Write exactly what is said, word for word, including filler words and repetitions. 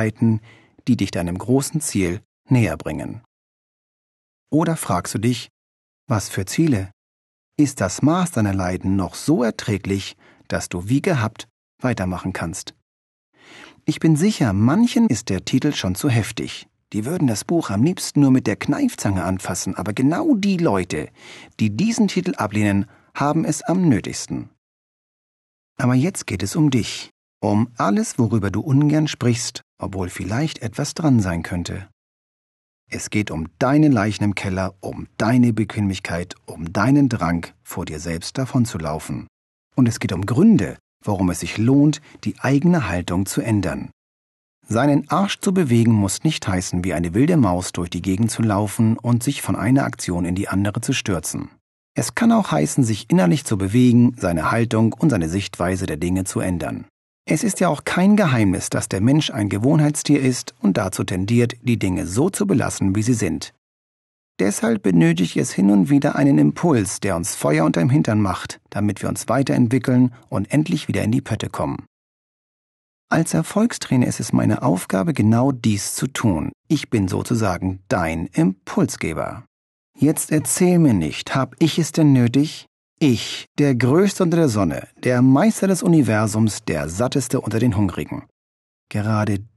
die dich deinem großen Ziel näher bringen. Oder fragst du dich, was für Ziele? Ist das Maß deiner Leiden noch so erträglich, dass du wie gehabt weitermachen kannst? Ich bin sicher, manchen ist der Titel schon zu heftig. Die würden das Buch am liebsten nur mit der Kneifzange anfassen, aber genau die Leute, die diesen Titel ablehnen, haben es am nötigsten. Aber jetzt geht es um dich, um alles, worüber du ungern sprichst, obwohl vielleicht etwas dran sein könnte. Es geht um deine Leichen im Keller, um deine Bequemlichkeit, um deinen Drang, vor dir selbst davonzulaufen. Und es geht um Gründe, warum es sich lohnt, die eigene Haltung zu ändern. Seinen Arsch zu bewegen muss nicht heißen, wie eine wilde Maus durch die Gegend zu laufen und sich von einer Aktion in die andere zu stürzen. Es kann auch heißen, sich innerlich zu bewegen, seine Haltung und seine Sichtweise der Dinge zu ändern. Es ist ja auch kein Geheimnis, dass der Mensch ein Gewohnheitstier ist und dazu tendiert, die Dinge so zu belassen, wie sie sind. Deshalb benötigt es hin und wieder einen Impuls, der uns Feuer unterm Hintern macht, damit wir uns weiterentwickeln und endlich wieder in die Pötte kommen. Als Erfolgstrainer ist es meine Aufgabe, genau dies zu tun. Ich bin sozusagen dein Impulsgeber. Jetzt erzähl mir nicht, hab ich es denn nötig? Ich, der Größte unter der Sonne, der Meister des Universums, der Satteste unter den Hungrigen. Gerade